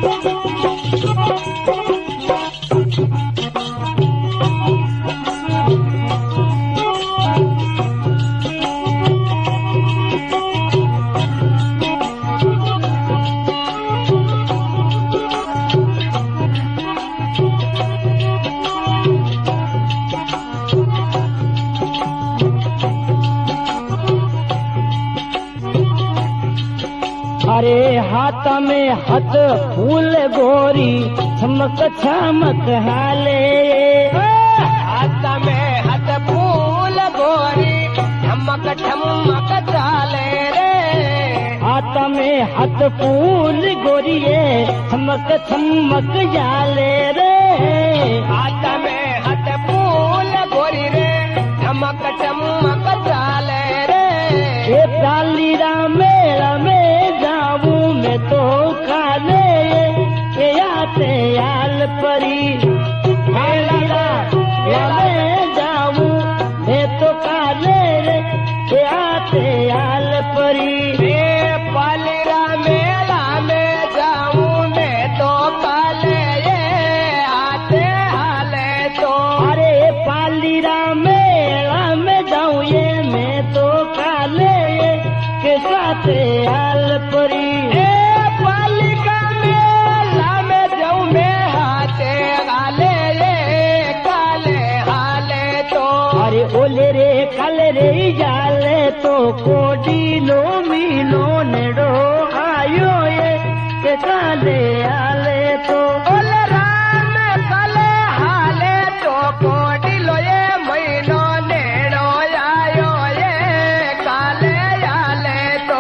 अरे हाथ में हाथ फूल गोरी चमक चमक हाले, हाथ में हाथ फूल गोरी चमक चमक चाले रे, हाथ में हाथ फूल गोरिये चमक चमक जाले रे, हाथ में हाथ फूल गोरी रे चमक चमक चाले रे, ये पालीरा मेला में जाऊं मैं तो काले ये आते याल परी, पालीरा में जाऊं मैं तो काले ये आते याल परी, पालीरा मेला में जाऊं मैं तो काले ये आते हाले तो, अरे पालीरा मेला में जाऊं ये मैं तो काले के साथ हाल परी, पालिका मेला में जाऊं मैं हाथे हाले ये काले हाले तो, अरे ओले रे काले रे जाले तो कोडी लो मीलो नेडो आयो ये के काले हाले तो, ओले राम काले हाले तो कोडी लो ये महीनो नेड़ो आयो ये काले हाले तो,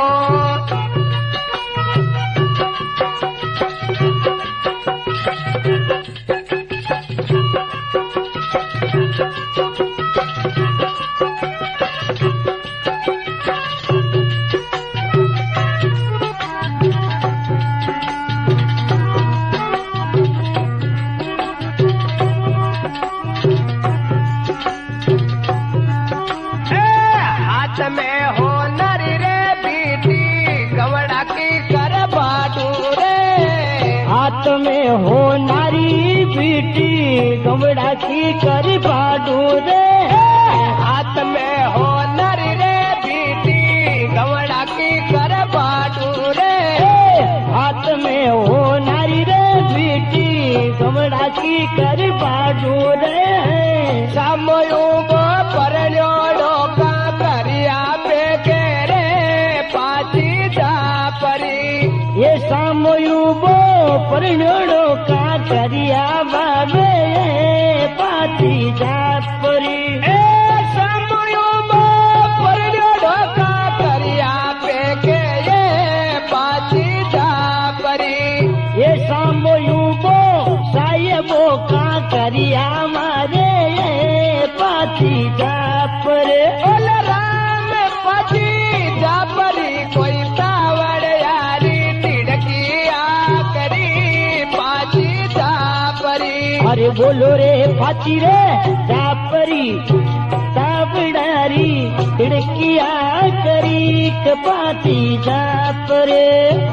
हाथ में हो नरी रे बीटी गवड़ा की कर बाटू रे, हाथ में हो नारी बीटी गमड़ा की कर बाडू रे, हाथ में हो नरी रे बीटी गवड़ा की कर बाटू रे, हाथ में हो नारी रे बीटी गमड़ा की कर बाडू रे, सामयो परण्यो डोका करिया पे के रे पाची जा परी, ये सामयुबो परिणोड़ो का करिया बाबे पाती जा परी, सामयो परण्यो डोका करिया पे के ये पाची जा परी, ये सामयुबो सायबो का करिया मारे पाती जा परे, ओल राम पाची जा परी कोई सावड़ यारी टिड़की आ करी पाची जा परी, अरे बोलो रे पाची रे जा परी तावड़ारी खिड़किया करी पाती जा परे,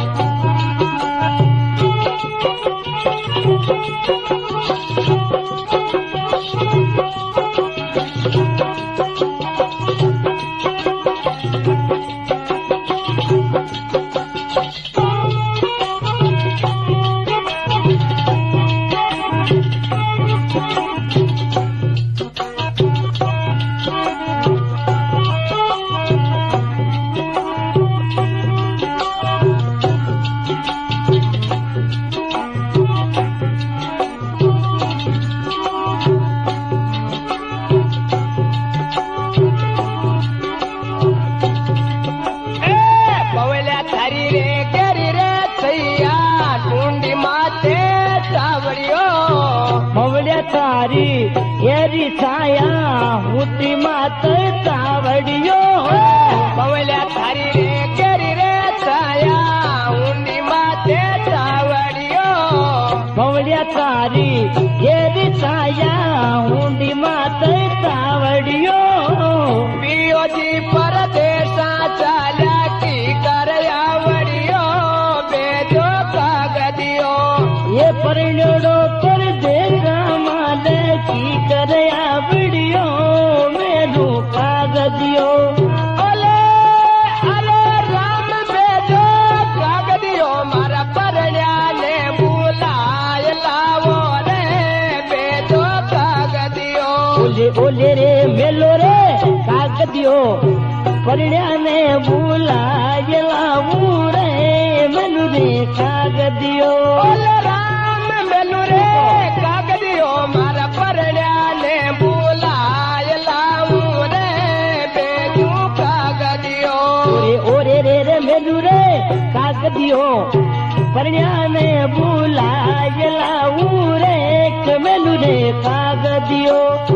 तारी येरी छाया हुती मात तावड़ियो, बवल्या थारी रे केरी रे छाया हुंडी माते तावड़ियो, बवल्या तारी येरी छाया हुंडी मात तावड़ियो, पियोजी परदेशा चाल्या की करयावड़ियो बेजो कागदियो, परण्या ने बुलायला रे मैनू रे कागदियो बोले राम मैनू रे कागदियो मारा परण्या ने बुलायला रे बेजू कागदियो ओरे रे मैनू रे कागदियो परण्या ने बुलायला रे मैनू रे कागदियो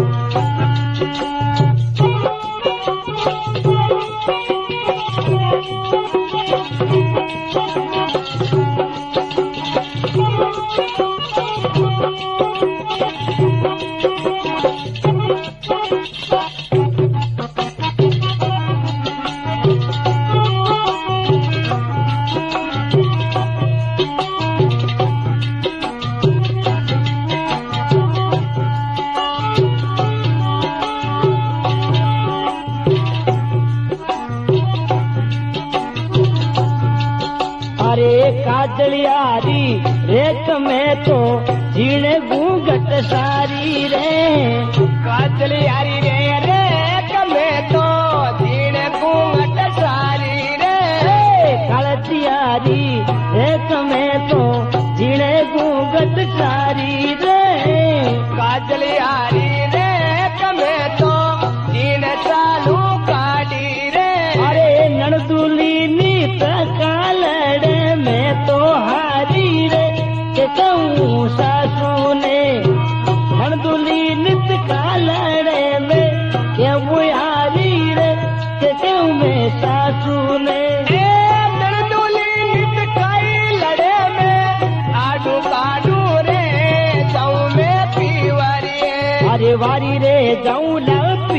काजलियारी रेत में तो जीने घूंघट सारी रे काजलियारी रे रेत में तो जीने घूंघट सारी रे काजलियारी रेत में तो जीने घूंघट सारी रे काजलियारी रेत में तो जीने चालू काटी रे अरे नणदुली नीत कालड़े में तो हारी रे के कहूँ सासू ने नणदुली नित कालड़े में के वो हारी रे के कहूँ मैं सासू ने नणदुली नित कालड़े में आडू काडू रे जाऊँ मैं पीवरिए अरे वारी रे जाऊँ ला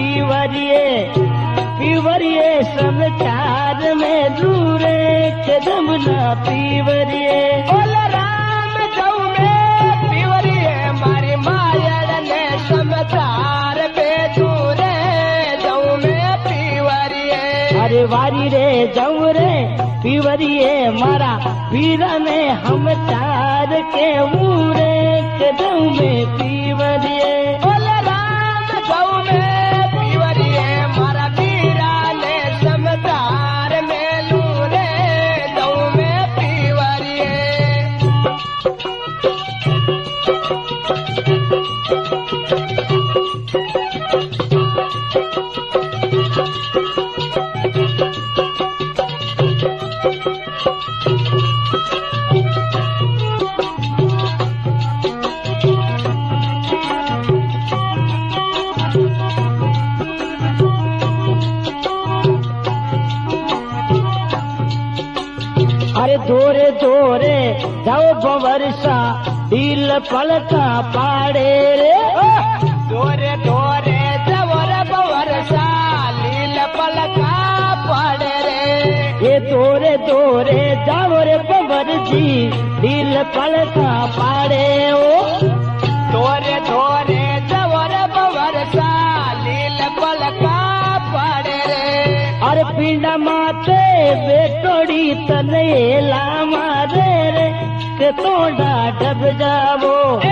पीवरिए समाचार में दूरे कदम ना पीवरिए बोले राम जाऊँ मैं पीवरिए मारी मायर ने समाचार पे दूरे जाऊँ मैं पीवरिए अरे वारी रे जाऊँ रे पीवरिए मारा पीरा ने हम चार के मूरे कदम में पीवरिए बोले राम जाऊँ मैं पीवरिए मारा पीरा ने समाचार में लूरे जाऊँ मैं पीवरिए अरे दोरे दोरे जाओ बवर्षा दिल पलका पाड़े रे दोरे दोरे जवर बवर्षा लील पलका पड़े रे ये दोरे दोरे जाओ रे बवर जी दिल पलका पाड़े ओ दोरे दोरे जवर बवर्षा लील पलका पड़े रे अरे पिंडा माते बेटोड़ी तने मारे रे के तोड़ा डब जावो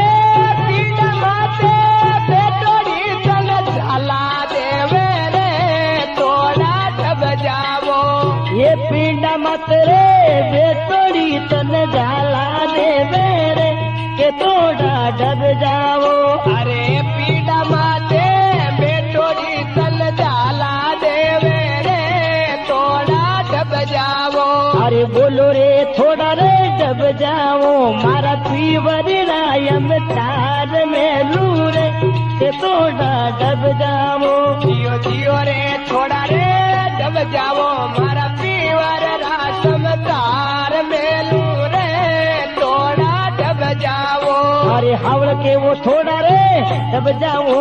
पीड़ा माते बेटोड़ी तन झाला देवे रे तोड़ा डब जावो ये पिंडा मत रे बेटोड़ी तन झाला देवे रे के तोड़ा डब जावो अरे पीड़ा माते बेटोड़ी तन झाला देवे रे तोड़ा डब जावो अरे बोलो रे थोड़ा रे डब जाओ मारा पीवर रायम तार में लूरे के तोड़ा डब जाओ जियो जियो रे थोड़ा रे डब जावो मारा पीवर रासम तार में लूरे तोड़ा डब जावो अरे हावड़ के वो थोड़ा रे डब जाओ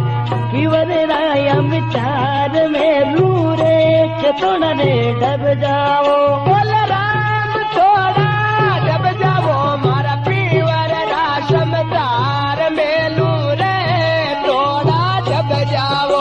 पीवर रायम तार में लूरे के तोड़ा रे डब जाओ बोल राम थोड़ा डब जावो मारा पीवर रासम तार में लूरे तोड़ा डब जावो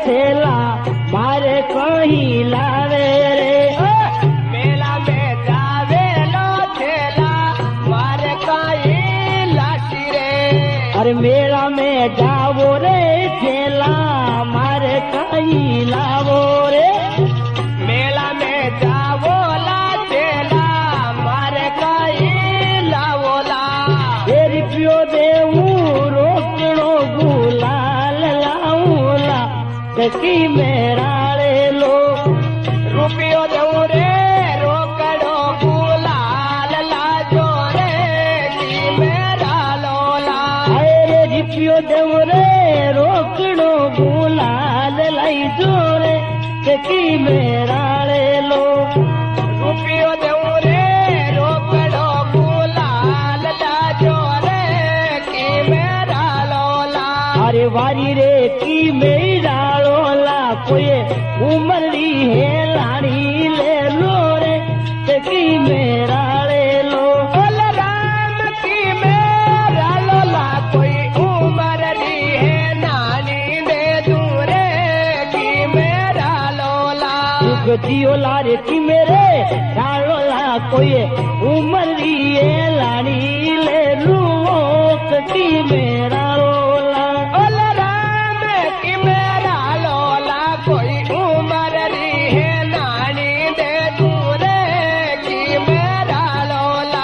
छेला मारे कहीं लावे रे। मेला में जावे लो छेला मारे कहीं लाठी रे। अरे मेला में जावो रे छेला मारे कहीं लावो रे। मेला में जावो ला छेला मारे कहीं लावोला। तेरी पियो देऊ रोकड़ो गुलाल लाऊला की मेरा रे लो। रुपयो दऊ रे रोकड़ो गुलाल लाजो रे की मेरा लोला। अरे रिपियो देऊ रे रोकड़ो गुलाल लाई जो रे की मेरा रे लो। रुपयो दऊ रे रोकड़ो गुलाल लाजो रे की मेरा लोला। अरे वारी रे की मेरा लोला कोई उमर री है लाड़ी ले लो रे की मेरा रे लो। बोल राम की मेरा लोला कोई उमर ली है नानी दे दूरे की मेरा लोला। जियो लारे की मेरे रालोला कोई उमर री है लाड़ी ले लो की मेरा लोला। बोल राम की मेरा लोला कोई उमर ली है नानी दे दूरे की मेरा लोला।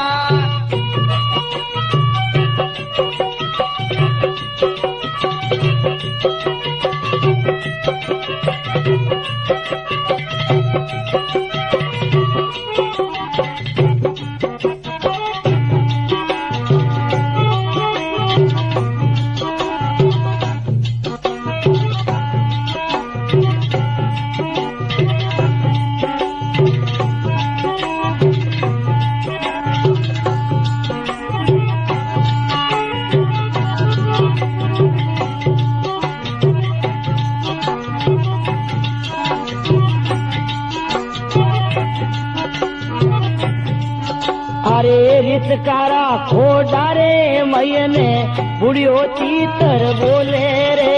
अरे रितकारा खो डारे मैंने बुढ़ियो तीतर बोले रे।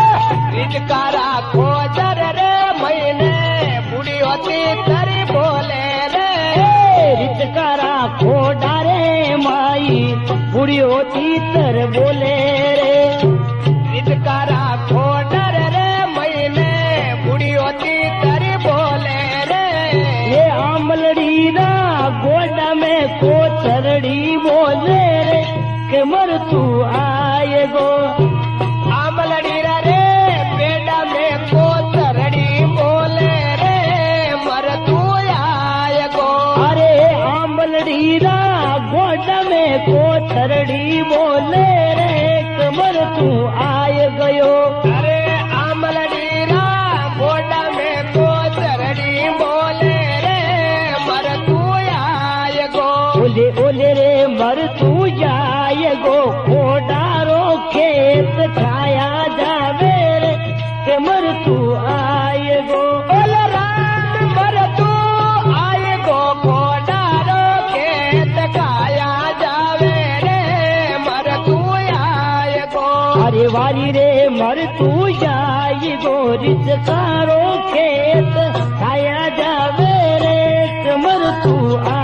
रिजकारा खोजर रे मैंने बुढ़ी होती तरी बोले रे। रितकारा खो डारे माई बुढ़ियो तीतर बोले रे। रिजकारा खोजर रे मैंने बुढ़ी होती तरी बोले रे। ये आमलड़ी ना गोडा में को चरड़ी बोले रे के मर तू आए गो। आमलड़ी रे बेड़ा में को तरड़ी बोले रे मर तू आय गो। अरे आमलड़ी ना गोडा में को चरड़ी बोले रे के मर तू आए गयो। अरे आमलड़ी रा गोडा में को तरड़ी बोले रे मर तू आय गो। ओले ओले रे मर तू जाए गो खोडारो खेत खाया जावे रे के मर तू आए गो। बोल राम मर तू आय गो खोडारो खेत खाया जावे रे मर तू आय गो। अरे वाली रे मर तू जाए गो रितकारो खेत खाया जावे रे के मर तू